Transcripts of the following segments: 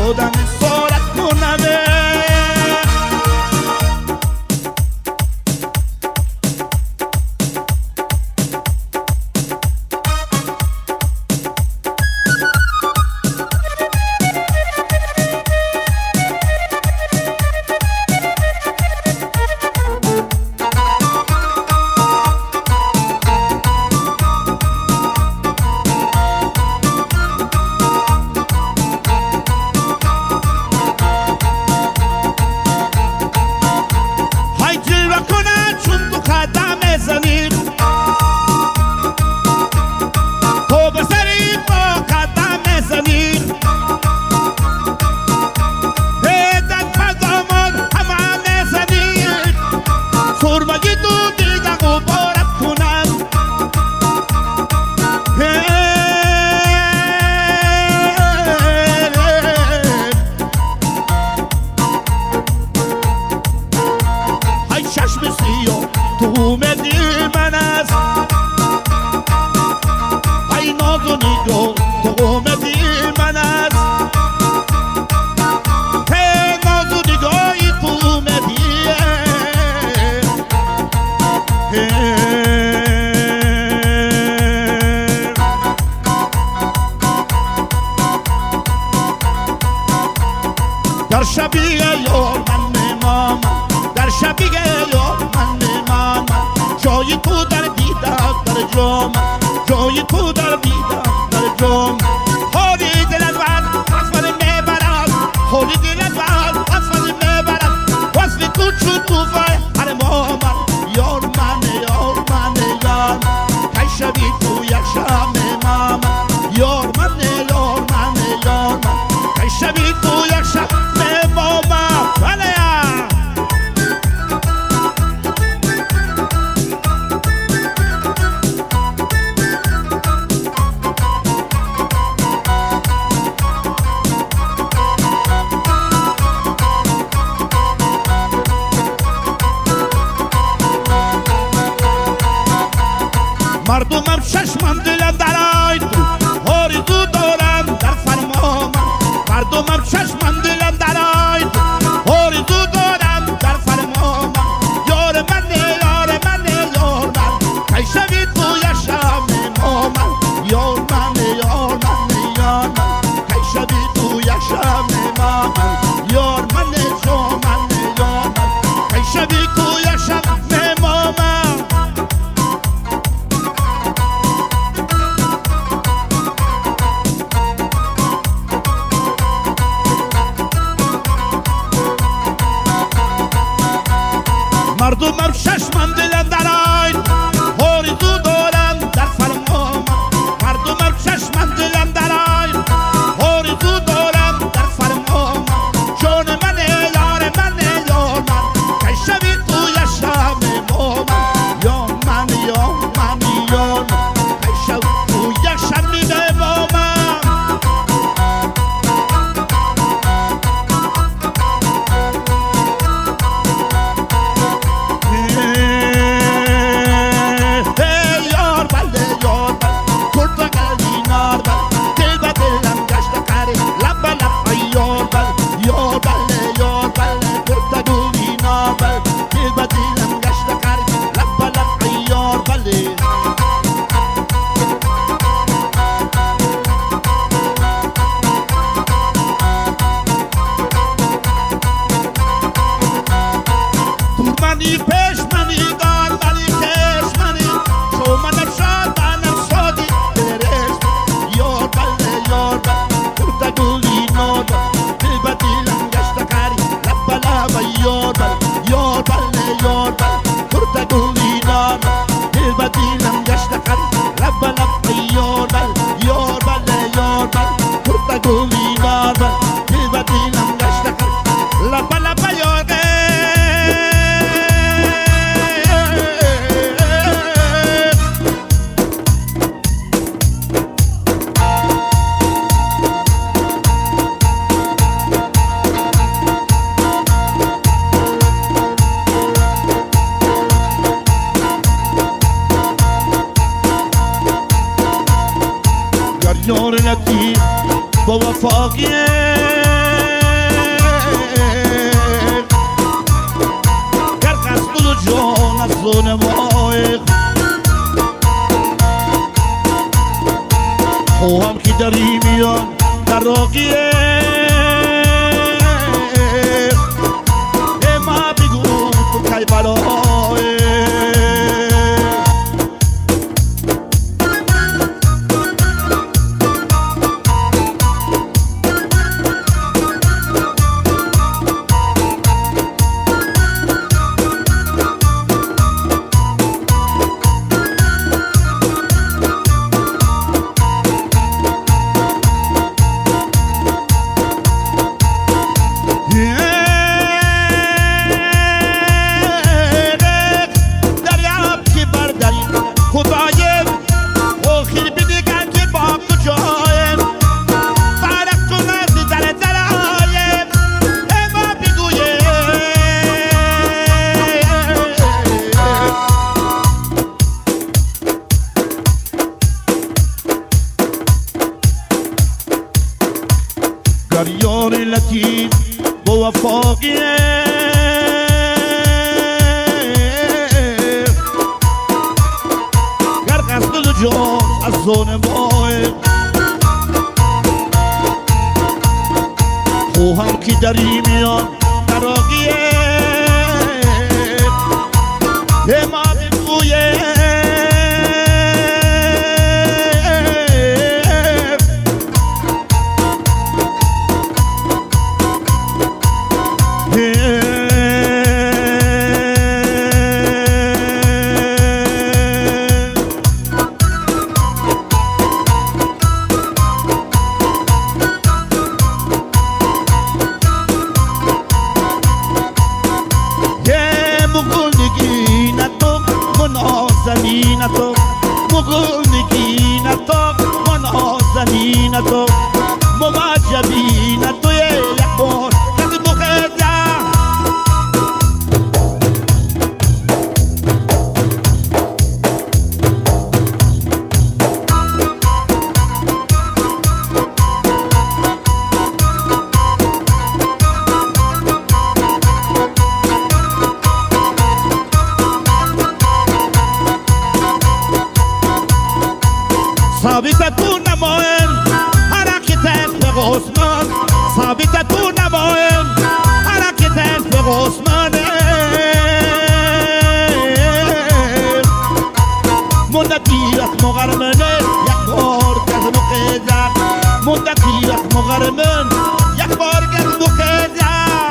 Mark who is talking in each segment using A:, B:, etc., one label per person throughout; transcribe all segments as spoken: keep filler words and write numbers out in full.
A: خودم سرعت کنمه در شبیه یار من امام در شبیه یار من امام جای تو در دیدم در جام جای تو در دیدم در جام حالی دلت بر وصفت میبرم حالی دلت بر وصفت میبرم وصف تو چون تو فای هر امام یار من یار من یار کی شبی تو یک شام امام یار من یار من یار من کی شبی تو یک شام مردمم چشمم دلم در آید آرزو دارم در فرمان مردمم چشمم دلم در آید آرزو دارم در فرمان یار من یار من یار من کی شوی تو یک شام امام یار من یار من یار من کی شوی تو یک شام امام یار من یار من یار من کی شوی تو یک شام امام مردمم چشمم دلم در آید آرزو دارم در فرمان مردمم چشمم دلم در آید آرزو دارم در فرمان جان من یار من یار من کی شوی تو یک شام امام یار من یار من یار من کی شوی تو یک شام امام یار لطیف با وفاقیه زون ماه خوهم که داری میان در راقیه ما بگو تو کی بلاه یار لطیف با وفاقیه غرق از دل و جان از زون ماه خوهم که دری میان در راقیه ما بگویه زمینتو مغول نگینتو منازنینتو مماجبینتو یک بار کسی بخیده ثابت تو نماین حرکت به عثمان ثابت تو نماین حرکت به عثمان مدتی از مغرمنه یک بار کس مقیده مدتی از مغرمن یک بار کس مقیده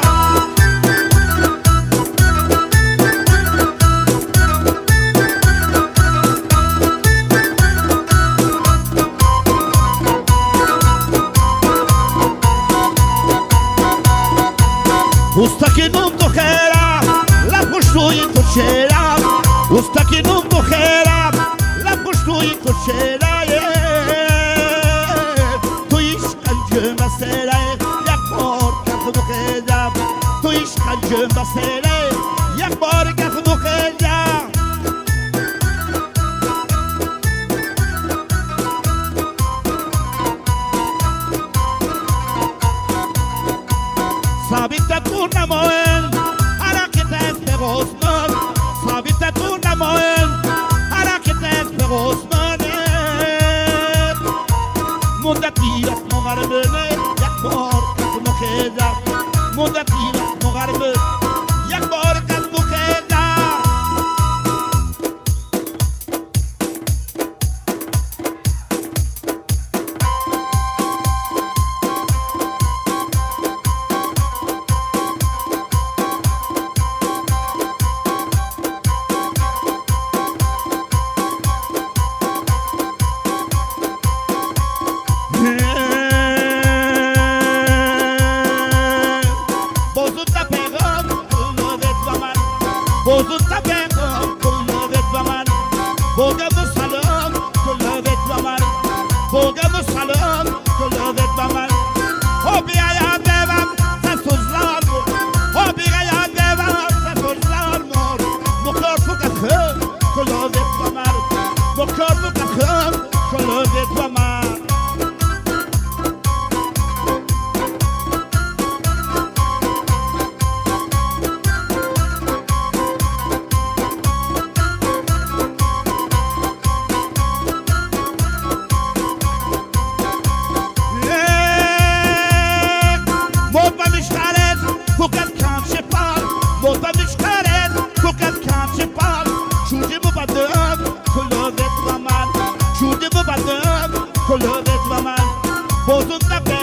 A: Ustakinum to khera, la pushtuj to qera Ustakinum to khera, la pushtuj to qera Tu ish kanë gjë masere, jak por katë nuk e gjam Tu ish kanë gjë masere, jak por katë nuk e gjam ثابت تو نماین حرکت به عثمان ثابت تو نماین حرکت به عثمان مدتی از مغربنه یک بار کس مخیده مدتی از مغربنه یک بار کس مخیده بزرگ تبیغم کل وید و من بوگم و سلام کل وید و من بوگم و سلام کل وید و من او بیاید بیوم تسوزلار مور او بیاید بیوم تسوزلار مور مکار تو کخم کل وید و من مکار تو کخم کل وید و من بود کلوبت و من بازون تک